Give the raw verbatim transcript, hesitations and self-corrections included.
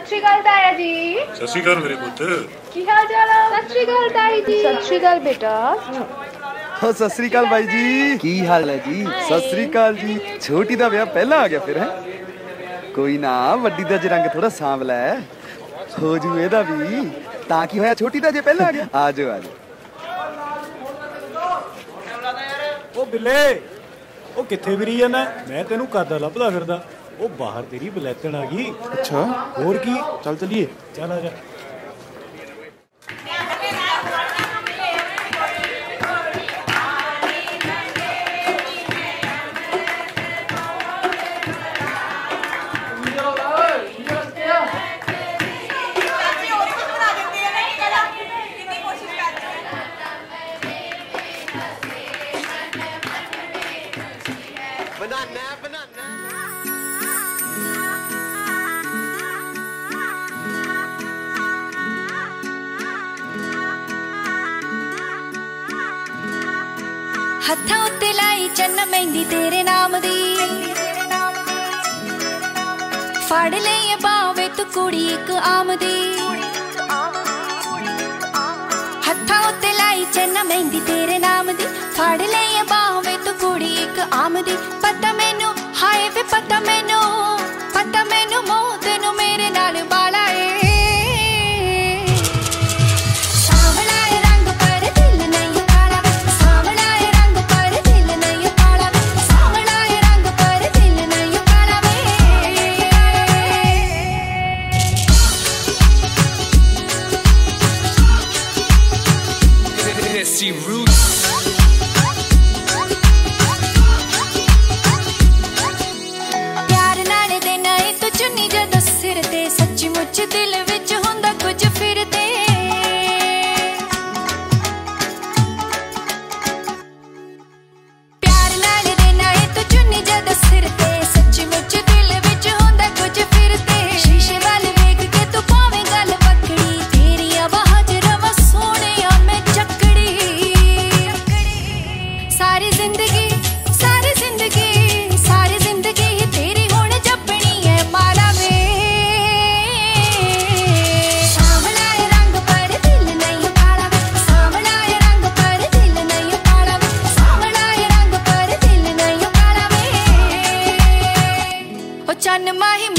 श्री अकाल ताया जी। सत श्री अकाल मेरे पुत्र। की हाल चाल है? सत श्री अकाल ताई जी। सत श्री अकाल बेटा। हाँ सत श्री अकाल बाई जी, की हाल है जी? सत श्री अकाल जी। छोटी दा ब्याह पहला आ गया फिर है? कोई ना, वड्डी दा जे रंग थोड़ा सांवला है, हो जू एदा भी। तां की होया छोटी दा जे पहला आ गया? आ जाओ आ जाओ। ओ बिल्ले, ओ किथे फिरी जाना? मैं तेनू करदा लभदा फिरदा। ओ बाहर तेरी बलैतन आ गई। अच्छा और की? चल चलिए। चल आ जा। बनाना बनाना हत्थां उत्ते लाई चन्न मेहंदी तेरे नाम दी, फड़ ले बावे तू कुड़ी इक आम दी। हत्थां उत्ते लाई चन्न मेहंदी तेरे नाम दी, फड़ ले बावे तू कुड़ी इक आम दी। पता मैनू हाय वे पता मैनू, पता मैनू मोह तेनू मेरे नाल बाला ए। प्यार नाल देना ए तू चुन्नी जदों सिर ते, सच्ची मुच दिल विच हुंदा कुछ फिर ते। प्यार नाल देना ए तू चुन्नी जदों सिर ते, सच्ची मुच दिल विच हुंदा कुछ फिर ते। शीशे वाल वेख के तू पावें गल पकड़ी, तेरी आवाज रवा सोहणिया मैं चकड़ी। सारी जिंदगी सारी जिंदगी सारी जिंदगी तेरी हुण जपनी है माला में। सांवला है रंग पर दिल नहीं काला, सांवला है रंग पर दिल नहीं काला, सांवला है रंग पर दिल नहीं काला वे। ओ चन्न माही